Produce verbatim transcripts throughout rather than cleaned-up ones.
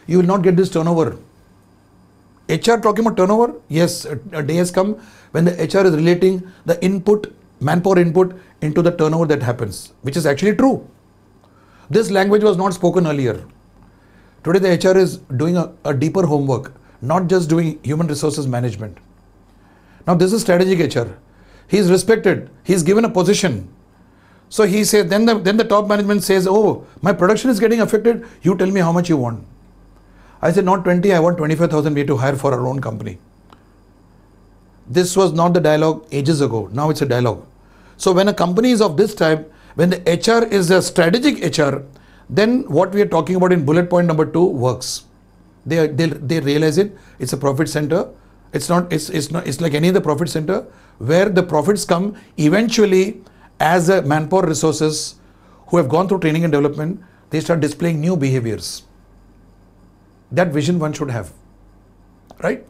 you will not get this turnover. H R talking about turnover? Yes, a, a day has come when the H R is relating the input, manpower input into the turnover that happens, which is actually true. This language was not spoken earlier. Today the H R is doing a, a deeper homework, not just doing human resources management. Now this is strategic H R. He is respected. He is given a position. So he says, then the, then the top management says, oh, my production is getting affected. You tell me how much you want. I said, not twenty, I want twenty-five thousand we have to hire for our own company. This was not the dialogue ages ago. Now it's a dialogue. So when a company is of this type, when the H R is a strategic H R, then what we are talking about in bullet point number two works. They, they, they realize it. It's a profit center. It's not, it's, it's not, it's like any other profit center where the profits come eventually as a manpower resources who have gone through training and development, they start displaying new behaviors. That vision one should have, right?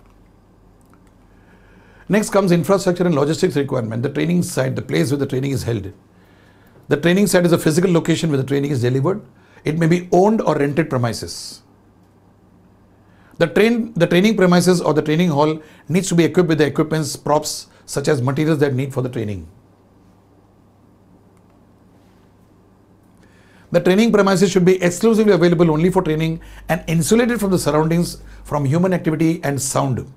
Next comes infrastructure and logistics requirement. The training site, the place where the training is held. The training site is a physical location where the training is delivered. It may be owned or rented premises. The train, the training premises or the training hall needs to be equipped with the equipments, props, such as materials that need for the training. The training premises should be exclusively available only for training and insulated from the surroundings from human activity and sound.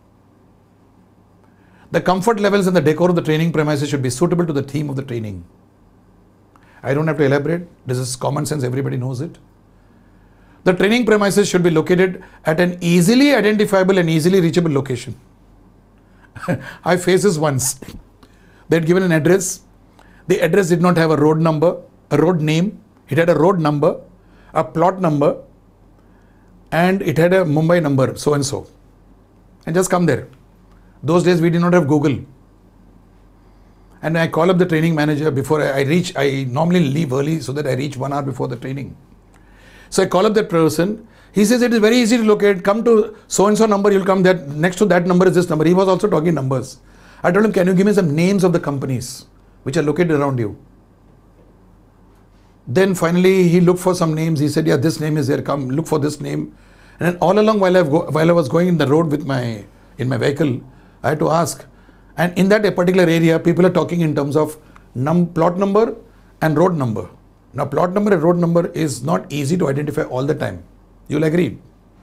The comfort levels and the decor of the training premises should be suitable to the theme of the training. I don't have to elaborate. This is common sense. Everybody knows it. The training premises should be located at an easily identifiable and easily reachable location. I faced this once. They had given an address. The address did not have a road number, a road name. It had a road number, a plot number, and it had a Mumbai number, so and so. And just come there. Those days we did not have Google. And I call up the training manager before I reach. I normally leave early so that I reach one hour before the training. So I call up that person. He says it is very easy to locate. Come to so and so number. You'll come there. Next to that number is this number. He was also talking numbers. I told him, can you give me some names of the companies which are located around you? Then finally he looked for some names. He said, yeah, this name is there. Come look for this name. And then all along while I go, while I was going in the road with my in my vehicle, I had to ask. And in that particular area, people are talking in terms of num plot number and road number. Now, plot number and road number is not easy to identify all the time. You'll agree.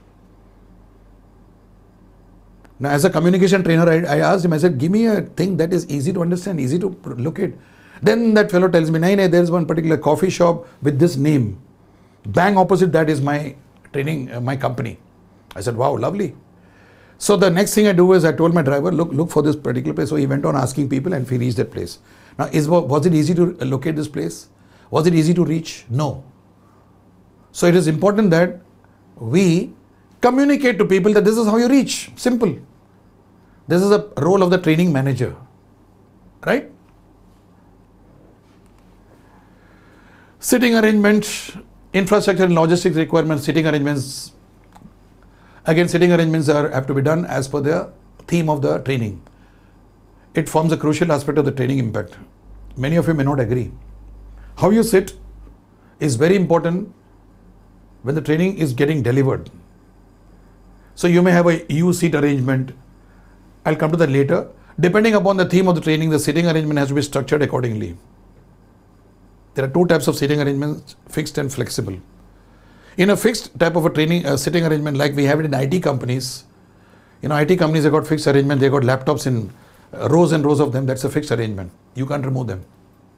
Now, as a communication trainer, I, I asked him, I said, give me a thing that is easy to understand, easy to locate. Then that fellow tells me, no, no, there is one particular coffee shop with this name. Bang opposite that is my training, uh, my company. I said, wow, lovely. So the next thing I do is I told my driver, look, look for this particular place. So he went on asking people and we reached that place. Now, is, was it easy to locate this place? Was it easy to reach? No. So it is important that we communicate to people that this is how you reach. Simple. This is a role of the training manager, right? Sitting arrangement, infrastructure and logistics requirements, sitting arrangements. Again, sitting arrangements are have to be done as per the theme of the training. It forms a crucial aspect of the training impact. Many of you may not agree. How you sit is very important when the training is getting delivered. So you may have a U-seat arrangement. I'll come to that later. Depending upon the theme of the training, the sitting arrangement has to be structured accordingly. There are two types of sitting arrangements, fixed and flexible. In a fixed type of a training uh, sitting arrangement, like we have it in I T companies, you know, I T companies have got fixed arrangement. They got laptops in uh, rows and rows of them. That's a fixed arrangement. You can't remove them.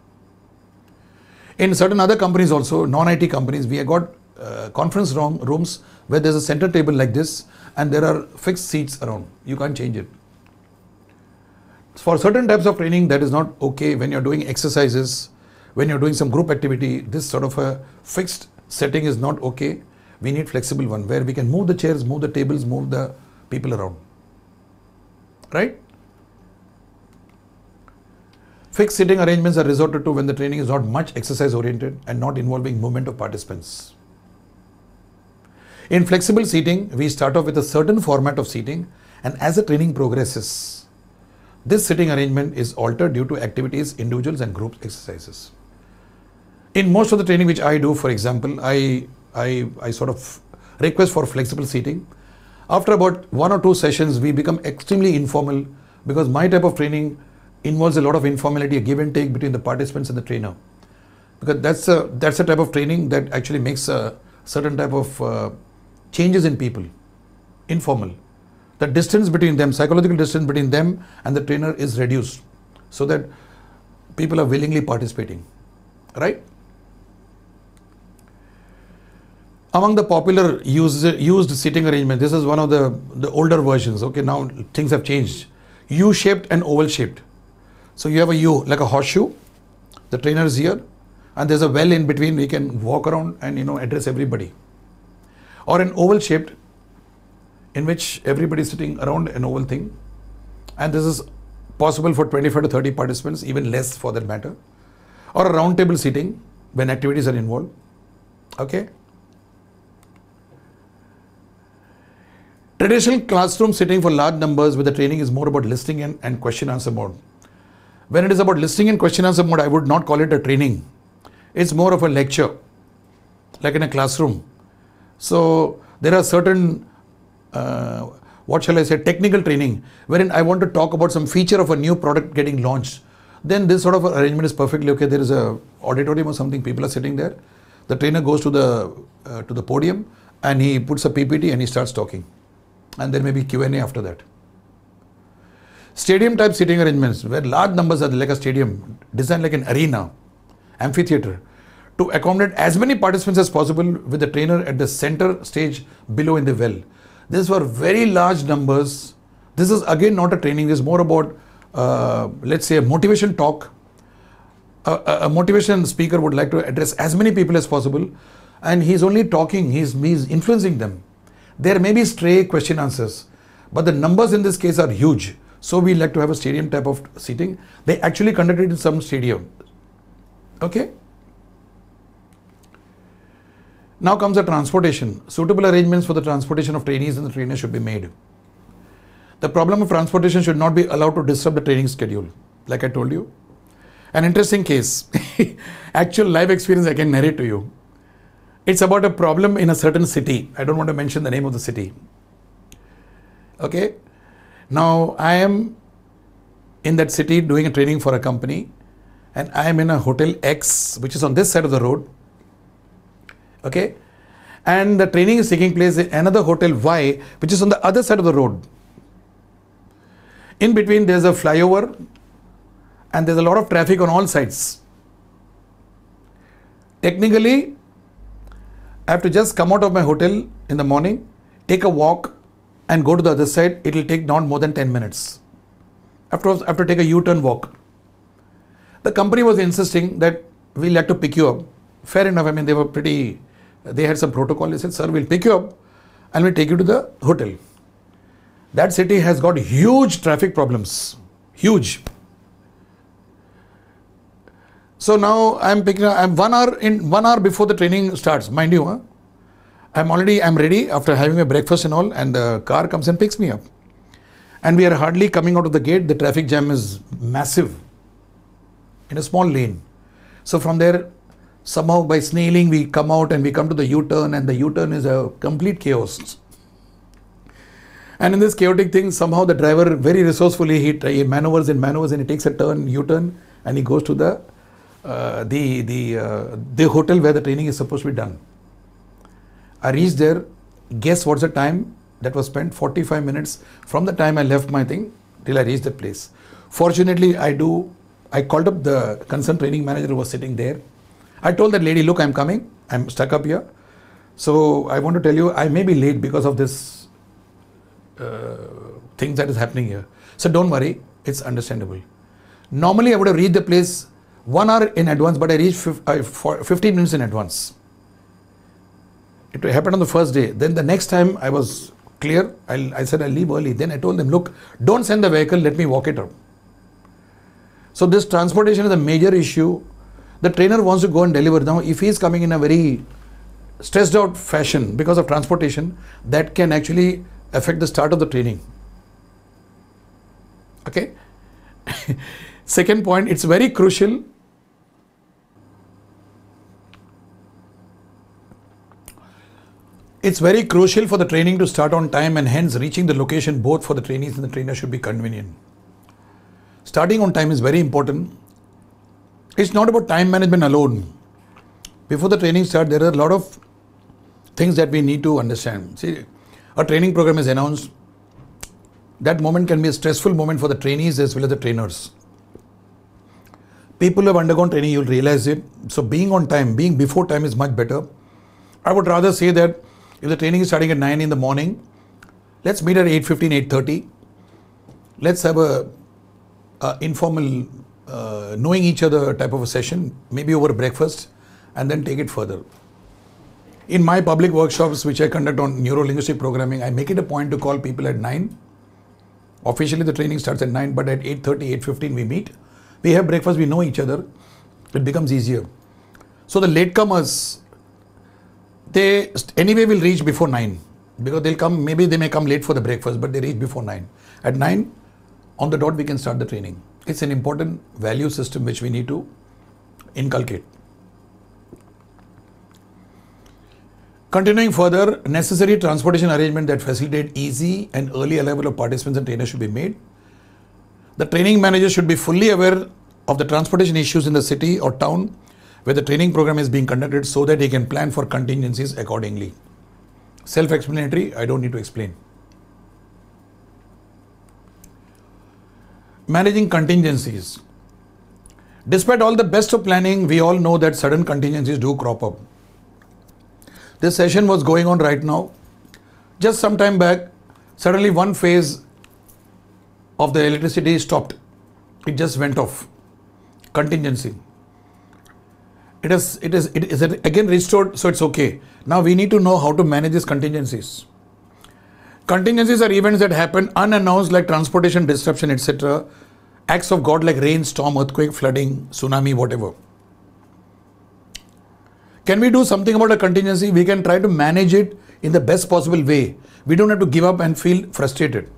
In certain other companies also, non-I T companies, we have got uh, conference room, rooms where there's a center table like this and there are fixed seats around. You can't change it. For certain types of training, that is not okay. When you're doing exercises, when you're doing some group activity, this sort of a fixed setting is not okay. We need flexible one where we can move the chairs, move the tables, move the people around. Right? Fixed sitting arrangements are resorted to when the training is not much exercise oriented and not involving movement of participants. In flexible seating, we start off with a certain format of seating, and as the training progresses, this sitting arrangement is altered due to activities, individuals and group exercises. In most of the training which I do, for example, I, I, I sort of request for flexible seating. After about one or two sessions, we become extremely informal because my type of training involves a lot of informality, a give and take between the participants and the trainer. Because that's a, that's a type of training that actually makes a certain type of uh, changes in people, informal. The distance between them, psychological distance between them and the trainer is reduced so that people are willingly participating, right? Among the popular used, used seating arrangement, this is one of the, the older versions. Okay, now things have changed. U-shaped and oval-shaped. So you have a U, like a horseshoe. The trainer is here, and there's a well in between. We can walk around and, you know, address everybody. Or an oval-shaped, in which everybody is sitting around an oval thing. And this is possible for twenty-five to thirty participants, even less for that matter. Or a round table seating when activities are involved. Okay. Traditional classroom sitting for large numbers with the training is more about listening and, and question answer mode. When it is about listening and question answer mode, I would not call it a training. It's more of a lecture, like in a classroom. So there are certain, uh, what shall I say, technical training, wherein I want to talk about some feature of a new product getting launched. Then this sort of arrangement is perfectly okay. There is a auditorium or something, people are sitting there. The trainer goes to the, uh, to the podium and he puts a P P T and he starts talking. And there may be Q and A after that. Stadium type seating arrangements where large numbers are like a stadium, designed like an arena, amphitheater, to accommodate as many participants as possible with the trainer at the center stage below in the well. These were very large numbers. This is again not a training, this is more about, uh, let's say, a motivation talk. A, a, a motivation speaker would like to address as many people as possible, and he's only talking, he's, he's influencing them. There may be stray question answers, but the numbers in this case are huge. So we like to have a stadium type of seating. They actually conducted in some stadium. Okay. Now comes the transportation. Suitable arrangements for the transportation of trainees and the trainers should be made. The problem of transportation should not be allowed to disrupt the training schedule. Like I told you. An interesting case. Actual live experience I can narrate to you. It's about a problem in a certain city. I don't want to mention the name of the city. Okay. Now I am in that city doing a training for a company, and I am in a hotel X, which is on this side of the road. Okay. And the training is taking place in another hotel Y, which is on the other side of the road. In between there's a flyover and there's a lot of traffic on all sides. Technically, I have to just come out of my hotel in the morning, take a walk and go to the other side. It will take not more than ten minutes. After, I have to take a U-turn walk. The company was insisting that we'll have to pick you up. Fair enough. I mean, they were pretty, they had some protocol. They said, sir, we'll pick you up and we'll take you to the hotel. That city has got huge traffic problems. Huge. So now I'm picking up, I'm one hour in one hour before the training starts, mind you, huh? I'm already, I'm ready after having my breakfast and all, and the car comes and picks me up. And we are hardly coming out of the gate. The traffic jam is massive in a small lane. So from there, somehow by snailing, we come out and we come to the U-turn, and the U-turn is a complete chaos. And in this chaotic thing, somehow the driver very resourcefully, he, he maneuvers and maneuvers and he takes a turn, U-turn, and he goes to the Uh, the the uh, the hotel where the training is supposed to be done. I reached there. Guess what's the time that was spent? forty-five minutes from the time I left my thing till I reached the place. Fortunately, I do. I called up the concerned training manager who was sitting there. I told that lady, look, I'm coming. I'm stuck up here. So I want to tell you, I may be late because of this uh, thing that is happening here. So don't worry, it's understandable. Normally, I would have reached the place one hour in advance, but I reached fifteen minutes in advance. It happened on the first day. Then the next time I was clear, I'll, I said I'll leave early. Then I told them, look, don't send the vehicle, let me walk it up. So this transportation is a major issue. The trainer wants to go and deliver. Now, if he is coming in a very stressed out fashion because of transportation, that can actually affect the start of the training. Okay. Second point, it's very crucial. It's very crucial for the training to start on time, and hence reaching the location both for the trainees and the trainer should be convenient. Starting on time is very important. It's not about time management alone. Before the training starts, there are a lot of things that we need to understand. See, a training program is announced. That moment can be a stressful moment for the trainees as well as the trainers. People who have undergone training, you'll realize it. So being on time, being before time is much better. I would rather say that if the training is starting at nine in the morning, let's meet at eight fifteen, eight thirty. Let's have a, a informal uh, knowing each other type of a session, maybe over breakfast, and then take it further. In my public workshops, which I conduct on neuro-linguistic programming, I make it a point to call people at nine. Officially, the training starts at nine, but at eight thirty, eight fifteen, we meet. We have breakfast, we know each other. It becomes easier. So the latecomers, they anyway will reach before nine, because they'll come, maybe they may come late for the breakfast, but they reach before nine. At nine, on the dot, we can start the training. It's an important value system which we need to inculcate. Continuing further, necessary transportation arrangement that facilitate easy and early arrival of participants and trainers should be made. The training manager should be fully aware of the transportation issues in the city or town where the training program is being conducted, so that he can plan for contingencies accordingly. Self-explanatory, I don't need to explain. Managing contingencies. Despite all the best of planning, we all know that sudden contingencies do crop up. This session was going on right now. Just some time back, suddenly one phase of the electricity stopped. It just went off. Contingency. It is, it is, it is again restored, so it's okay. Now we need to know how to manage these contingencies. Contingencies are events that happen unannounced, like transportation disruption, et cetera. Acts of God like rain, storm, earthquake, flooding, tsunami, whatever. Can we do something about a contingency? We can try to manage it in the best possible way. We don't have to give up and feel frustrated.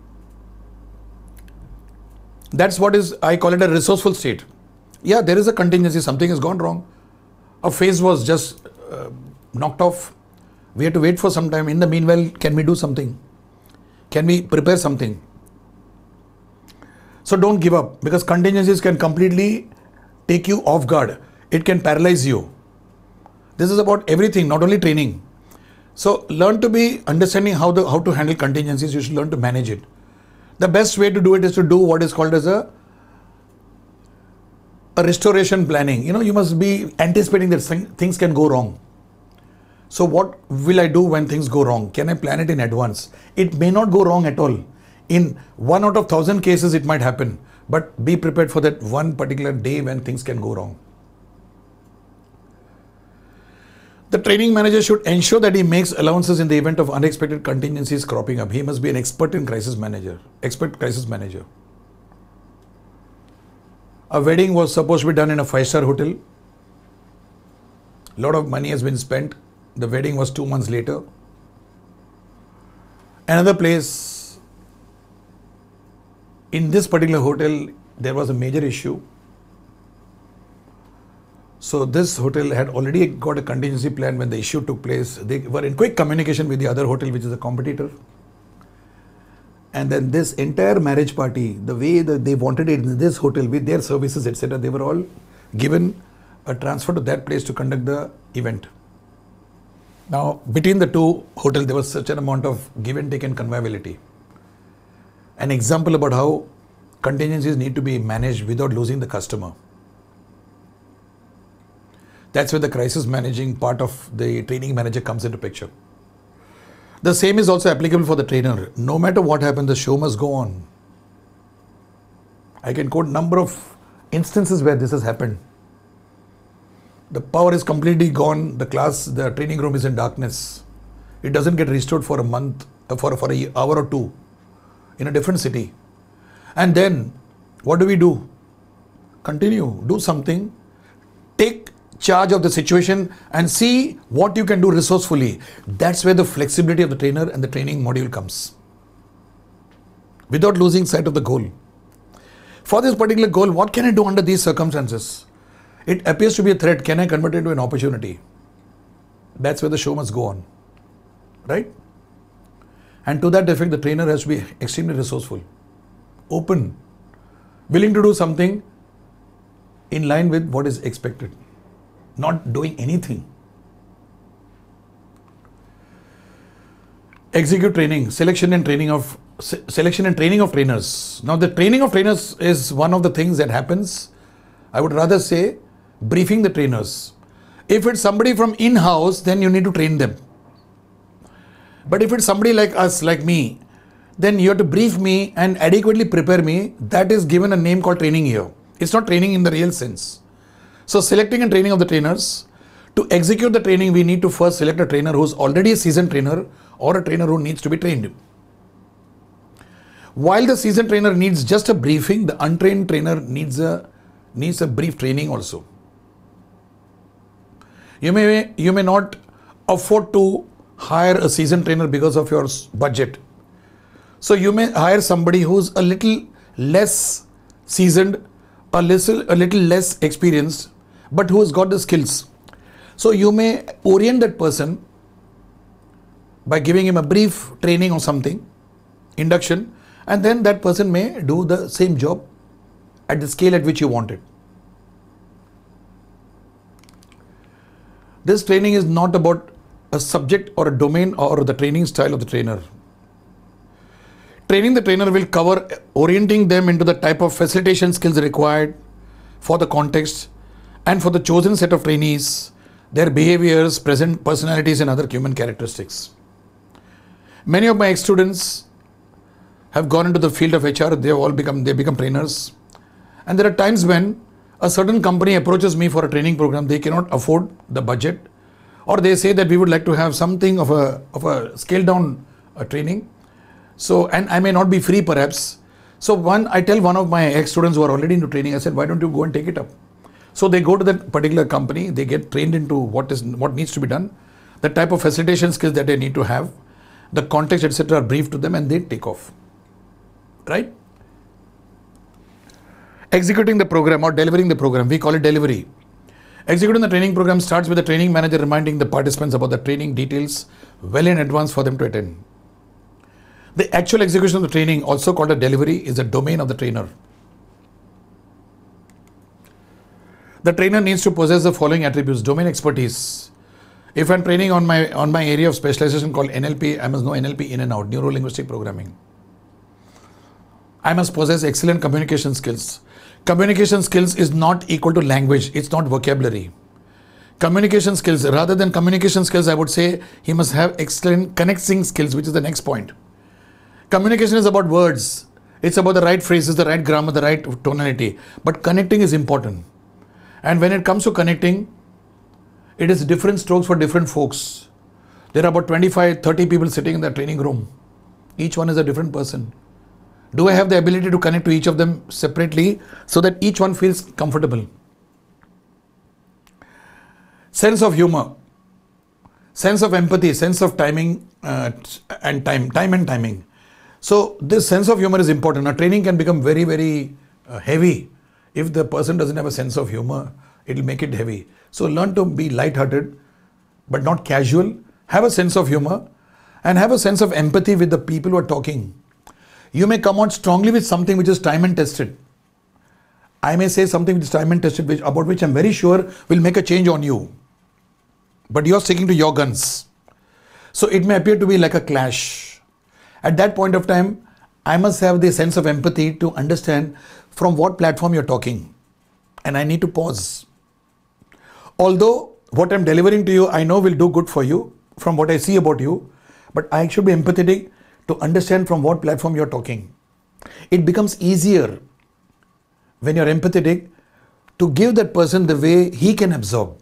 That's what is, I call it a resourceful state. Yeah, there is a contingency, something has gone wrong. A phase was just uh, knocked off. We have to wait for some time. In the meanwhile, can we do something? Can we prepare something? So don't give up, because contingencies can completely take you off guard. It can paralyze you. This is about everything, not only training. So learn to be understanding how, the, how to handle contingencies. You should learn to manage it. The best way to do it is to do what is called as a, a restoration planning. You know, you must be anticipating that things can go wrong. So what will I do when things go wrong? Can I plan it in advance? It may not go wrong at all. In one out of thousand cases, it might happen. But be prepared for that one particular day when things can go wrong. The training manager should ensure that he makes allowances in the event of unexpected contingencies cropping up. He must be an expert in crisis manager, expert crisis manager. A wedding was supposed to be done in a five-star hotel. A lot of money has been spent. The wedding was two months later. Another place, in this particular hotel, there was a major issue. So this hotel had already got a contingency plan when the issue took place. They were in quick communication with the other hotel, which is a competitor. And then this entire marriage party, the way that they wanted it in this hotel with their services, et cetera, they were all given a transfer to that place to conduct the event. Now, between the two hotels, there was such an amount of give and take and conviviality. An example about how contingencies need to be managed without losing the customer. That's where the crisis managing part of the training manager comes into picture. The same is also applicable for the trainer. No matter what happens, the show must go on. I can quote number of instances where this has happened. The power is completely gone. The class, the training room is in darkness. It doesn't get restored for a month, for, for an hour or two in a different city. And then what do we do? Continue, do something, take charge of the situation and see what you can do resourcefully. That's where the flexibility of the trainer and the training module comes. Without losing sight of the goal. For this particular goal, what can I do under these circumstances? It appears to be a threat. Can I convert it into an opportunity? That's where the show must go on. right? And to that effect, the trainer has to be extremely resourceful, open, willing to do something in line with what is expected, not doing anything. Execute training, selection and training of se- selection and training of trainers. Now, the training of trainers is one of the things that happens. I would rather say briefing the trainers. If it's somebody from in-house, then you need to train them. But if it's somebody like us, like me, then you have to brief me and adequately prepare me. That is given a name called training here. It's not training in the real sense. So selecting and training of the trainers. To execute the training, we need to first select a trainer who's already a seasoned trainer or a trainer who needs to be trained. While the seasoned trainer needs just a briefing, the untrained trainer needs a needs a brief training also. You may you may not afford to hire a seasoned trainer because of your budget. So you may hire somebody who's a little less seasoned, a little a little less experienced, but who has got the skills. So you may orient that person by giving him a brief training or something, induction, and then that person may do the same job at the scale at which you want it. This training is not about a subject or a domain or the training style of the trainer. Training the trainer will cover orienting them into the type of facilitation skills required for the context and for the chosen set of trainees, their behaviors, present personalities and other human characteristics. Many of my ex-students have gone into the field of H R. They have all become, they become trainers. And there are times when a certain company approaches me for a training program. They cannot afford the budget, or they say that we would like to have something of a, of a scaled down uh, training. So, and I may not be free perhaps. So one, I tell one of my ex-students who are already into training, I said, why don't you go and take it up? So they go to that particular company, they get trained into what is what needs to be done, the type of facilitation skills that they need to have, the context, et cetera are briefed to them, and they take off. Right? Executing the program or delivering the program, we call it delivery. Executing the training program starts with the training manager reminding the participants about the training details well in advance for them to attend. The actual execution of the training, also called a delivery, is the domain of the trainer. The trainer needs to possess the following attributes: domain expertise. If I'm training on my on my area of specialization called N L P, I must know N L P in and out, neuro-linguistic programming. I must possess excellent communication skills. Communication skills is not equal to language. It's not vocabulary. Communication skills, rather than communication skills, I would say he must have excellent connecting skills, which is the next point. Communication is about words. It's about the right phrases, the right grammar, the right tonality. But connecting is important. And when it comes to connecting, it is different strokes for different folks. There are about twenty-five, thirty people sitting in the training room. Each one is a different person. Do I have the ability to connect to each of them separately so that each one feels comfortable? Sense of humor, sense of empathy, sense of timing uh, and time, time and timing. So this sense of humor is important. A training can become very, very uh, heavy. If the person doesn't have a sense of humor, it will make it heavy. So learn to be light-hearted, but not casual. Have a sense of humor and have a sense of empathy with the people who are talking. You may come out strongly with something which is time and tested. I may say something which is time and tested, which, about which I'm very sure will make a change on you. But you're sticking to your guns. So it may appear to be like a clash. At that point of time, I must have the sense of empathy to understand from what platform you're talking. And I need to pause. Although what I'm delivering to you, I know will do good for you from what I see about you, but I should be empathetic to understand from what platform you're talking. It becomes easier when you're empathetic to give that person the way he can absorb.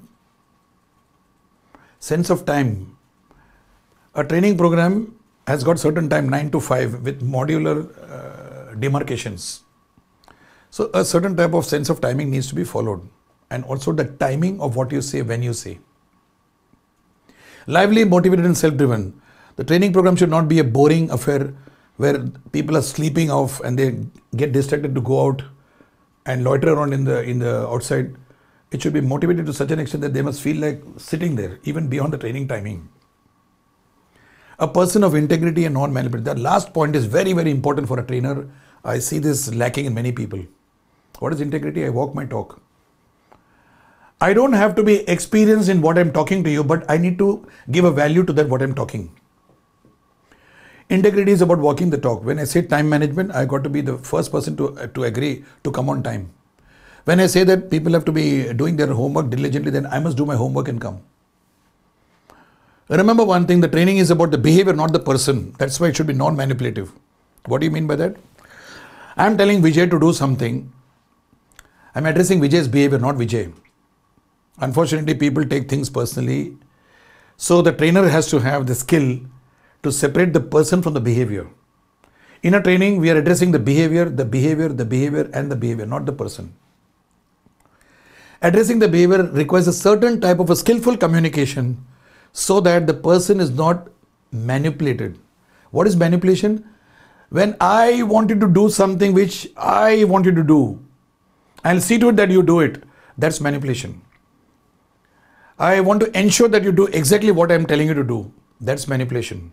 Sense of time. A training program has got certain time, nine to five, with modular uh, demarcations. So a certain type of sense of timing needs to be followed, and also the timing of what you say when you say. Lively, motivated and self-driven. The training program should not be a boring affair where people are sleeping off and they get distracted to go out and loiter around in the in the outside. It should be motivated to such an extent that they must feel like sitting there even beyond the training timing. A person of integrity and non-manipulative. That last point is very, very important for a trainer. I see this lacking in many people. What is integrity? I walk my talk. I don't have to be experienced in what I'm talking to you, but I need to give a value to that what I'm talking. Integrity is about walking the talk. When I say time management, I got to be the first person to, uh, to agree to come on time. When I say that people have to be doing their homework diligently, then I must do my homework and come. Remember one thing, the training is about the behavior, not the person. That's why it should be non-manipulative. What do you mean by that? I'm telling Vijay to do something. I'm addressing Vijay's behavior, not Vijay. Unfortunately, people take things personally. So the trainer has to have the skill to separate the person from the behavior. In a training, we are addressing the behavior, the behavior, the behavior and the behavior, not the person. Addressing the behavior requires a certain type of a skillful communication so that the person is not manipulated. What is manipulation? When I want you to do something which I want you to do, I'll see to it that you do it. That's manipulation. I want to ensure that you do exactly what I'm telling you to do. That's manipulation.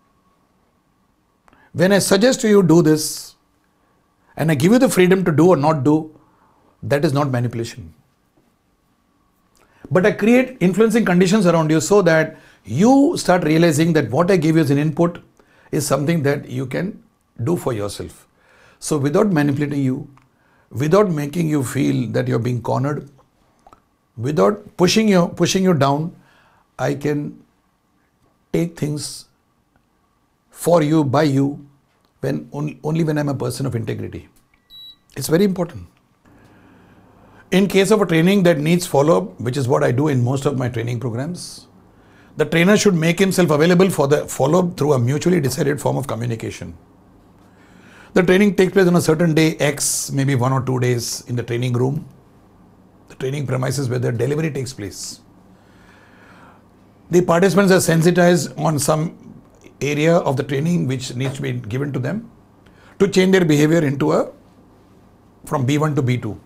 When I suggest to you do this and I give you the freedom to do or not do, that is not manipulation. But I create influencing conditions around you so that you start realizing that what I give you as an input is something that you can do for yourself. So without manipulating you, without making you feel that you're being cornered, without pushing you, pushing you down, I can take things for you, by you, when only, only when I'm a person of integrity. It's very important. In case of a training that needs follow-up, which is what I do in most of my training programs, the trainer should make himself available for the follow-up through a mutually decided form of communication. The training takes place on a certain day X, maybe one or two days in the training room, the training premises where the delivery takes place. The participants are sensitized on some area of the training which needs to be given to them to change their behavior into a from B one to B two.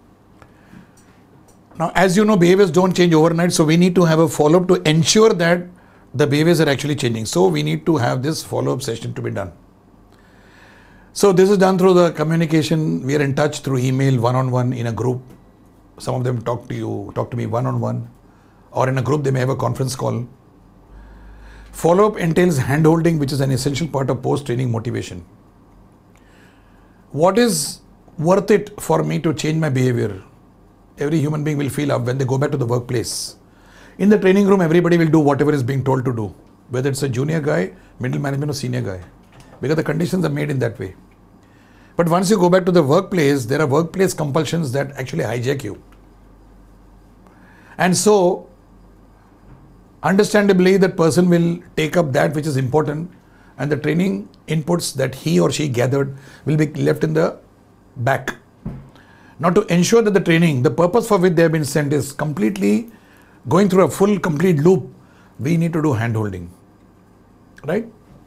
Now, as you know, behaviors don't change overnight, so we need to have a follow-up to ensure that the behaviors are actually changing. So we need to have this follow-up session to be done. So this is done through the communication. We are in touch through email, one-on-one, in a group. Some of them talk to you, talk to me one-on-one, or in a group they may have a conference call. Follow-up entails hand-holding, which is an essential part of post-training motivation. What is worth it for me to change my behavior? Every human being will feel up when they go back to the workplace. In the training room, everybody will do whatever is being told to do, whether it's a junior guy, middle management or senior guy, because the conditions are made in that way. But once you go back to the workplace, there are workplace compulsions that actually hijack you. And so, understandably, that person will take up that which is important, and the training inputs that he or she gathered will be left in the back. Now, to ensure that the training, the purpose for which they have been sent is completely going through a full, complete loop, we need to do hand-holding, right?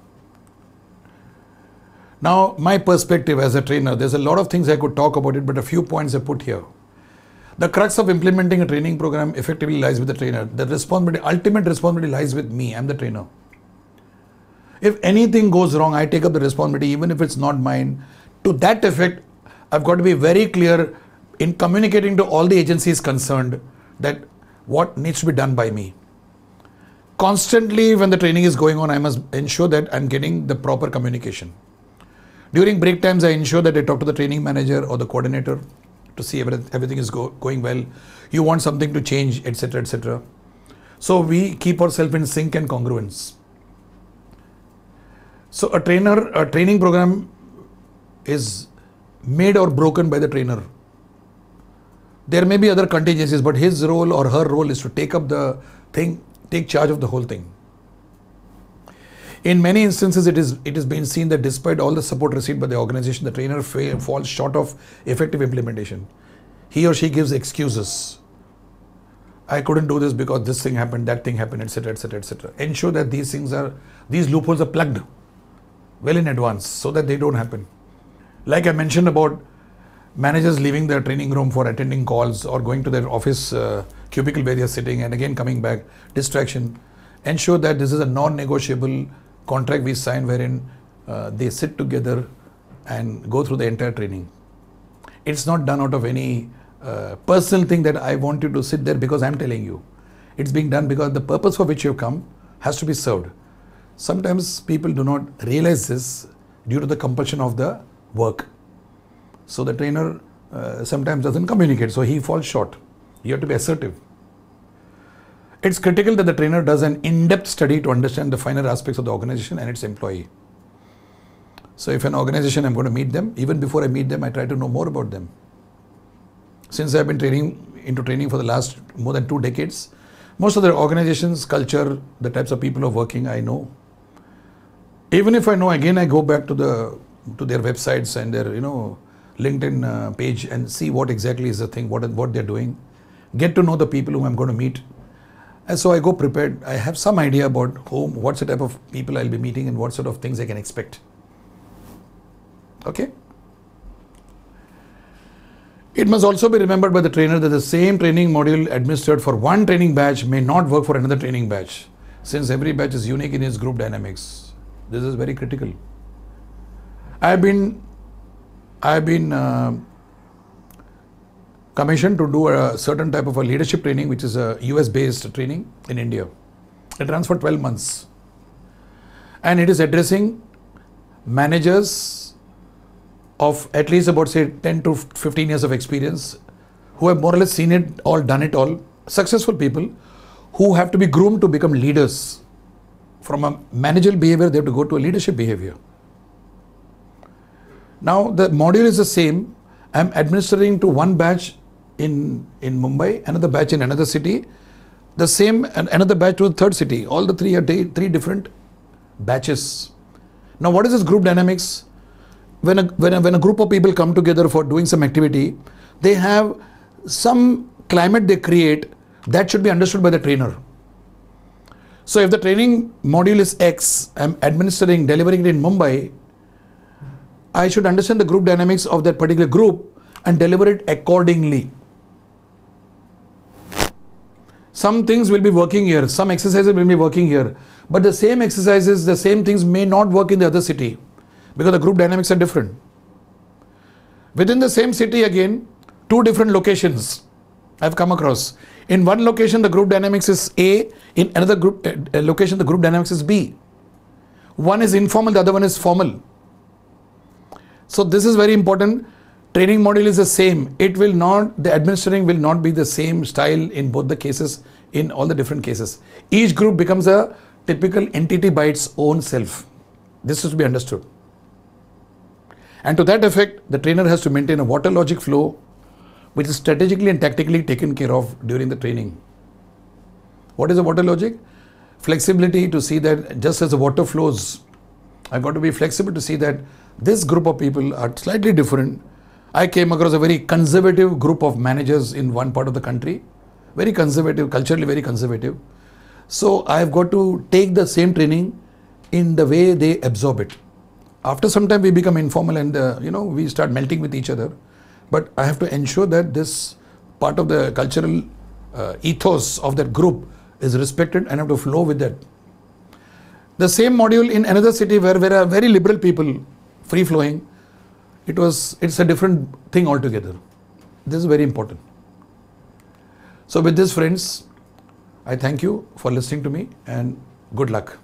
Now, my perspective as a trainer, there's a lot of things I could talk about it, but a few points I put here. The crux of implementing a training program effectively lies with the trainer. The responsibility, ultimate responsibility lies with me. I'm the trainer. If anything goes wrong, I take up the responsibility, even if it's not mine. To that effect, I've got to be very clear in communicating to all the agencies concerned that what needs to be done by me. Constantly, when the training is going on, I must ensure that I'm getting the proper communication. During break times, I ensure that I talk to the training manager or the coordinator to see if everything is go, going well. You want something to change, et cetera, et cetera. So we keep ourselves in sync and congruence. So a trainer, a training program is made or broken by the trainer. There may be other contingencies, but his role or her role is to take up the thing, take charge of the whole thing. In many instances, it is it has been seen that despite all the support received by the organization, the trainer fa- falls short of effective implementation. He or she gives excuses. I couldn't do this because this thing happened, that thing happened, et cetera, et cetera, et cetera. Ensure that these things are, these loopholes are plugged well in advance so that they don't happen. Like I mentioned about managers leaving their training room for attending calls or going to their office uh, cubicle where they are sitting and again coming back, distraction. Ensure that this is a non-negotiable contract we sign wherein uh, they sit together and go through the entire training. It's not done out of any uh, personal thing that I want you to sit there because I'm telling you. It's being done because the purpose for which you've come has to be served. Sometimes people do not realize this due to the compulsion of the work. So the trainer uh, sometimes doesn't communicate, so he falls short. You have to be assertive. It's critical that the trainer does an in-depth study to understand the finer aspects of the organization and its employee. So if an organization, I'm going to meet them, even before I meet them, I try to know more about them. Since I've been training into training for the last more than two decades, most of the organizations, culture, the types of people who are working, I know. Even if I know, again, I go back to the to their websites and their, you know, LinkedIn uh, page and see what exactly is the thing, what what they're doing. Get to know the people whom I'm going to meet. And so I go prepared. I have some idea about whom, what's the type of people I'll be meeting and what sort of things I can expect. Okay. It must also be remembered by the trainer that the same training module administered for one training batch may not work for another training batch, since every batch is unique in its group dynamics. This is very critical. I've been, I've been uh, commissioned to do a certain type of a leadership training, which is a U S based training in India. It runs for twelve months. And it is addressing managers of at least about say ten to fifteen years of experience, who have more or less seen it all, done it all, successful people who have to be groomed to become leaders. From a managerial behavior, they have to go to a leadership behavior. Now the module is the same. I'm administering to one batch in, in Mumbai, another batch in another city, the same and another batch to a third city. All the three are three different batches. Now what is this group dynamics? When a, when, a, when a group of people come together for doing some activity, they have some climate they create that should be understood by the trainer. So if the training module is X, I'm administering, delivering it in Mumbai, I should understand the group dynamics of that particular group and deliver it accordingly. Some things will be working here, some exercises will be working here, but the same exercises, the same things may not work in the other city, because the group dynamics are different. Within the same city again, two different locations I've come across. In one location, the group dynamics is A. In another group uh, location, the group dynamics is B. One is informal, the other one is formal. So this is very important. Training module is the same. It will not, the administering will not be the same style in both the cases, in all the different cases. Each group becomes a typical entity by its own self. This is to be understood. And to that effect, the trainer has to maintain a water logic flow, which is strategically and tactically taken care of during the training. What is the water logic? Flexibility to see that just as the water flows, I've got to be flexible to see that this group of people are slightly different. I came across a very conservative group of managers in one part of the country, very conservative, culturally very conservative. So I've got to take the same training in the way they absorb it. After some time we become informal and uh, you know, we start melting with each other. But I have to ensure that this part of the cultural uh, ethos of that group is respected and I have to flow with that. The same module in another city where there are very liberal people, free flowing, it was, it's a different thing altogether. This is very important. So with this, friends, I thank you for listening to me and good luck.